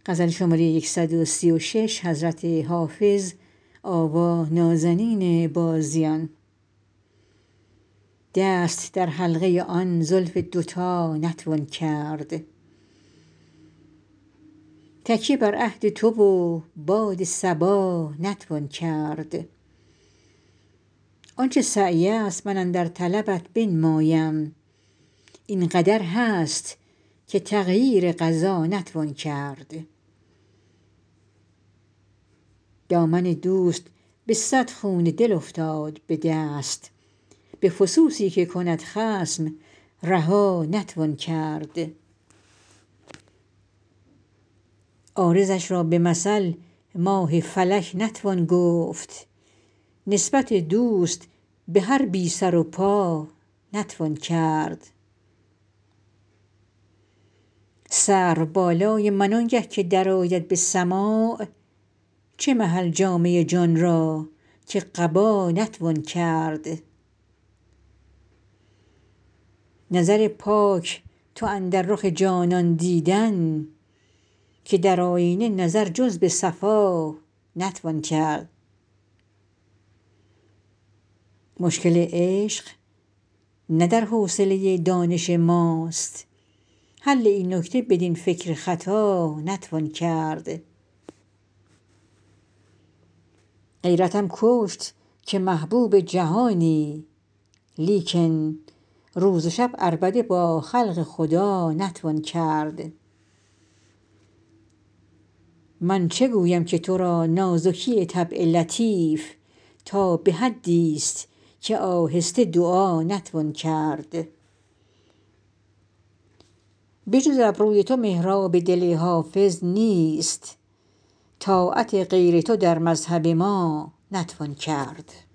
دست در حلقه آن زلف دوتا نتوان کرد تکیه بر عهد تو و باد صبا نتوان کرد آنچه سعی است من اندر طلبت بنمایم این قدر هست که تغییر قضا نتوان کرد دامن دوست به صد خون دل افتاد به دست به فسوسی که کند خصم رها نتوان کرد عارضش را به مثل ماه فلک نتوان گفت نسبت دوست به هر بی سر و پا نتوان کرد سروبالای من آنگه که درآید به سماع چه محل جامه جان را که قبا نتوان کرد نظر پاک تو اندر رخ جانان دیدن که در آیینه نظر جز به صفا نتوان کرد مشکل عشق نه در حوصله دانش ماست حل این نکته بدین فکر خطا نتوان کرد غیرتم کشت که محبوب جهانی لیکن روز و شب عربده با خلق خدا نتوان کرد من چه گویم که تو را نازکی طبع لطیف تا به حدیست که آهسته دعا نتوان کرد به جز ابروی تو محراب دل حافظ نیست طاعت غیر تو در مذهب ما نتوان کرد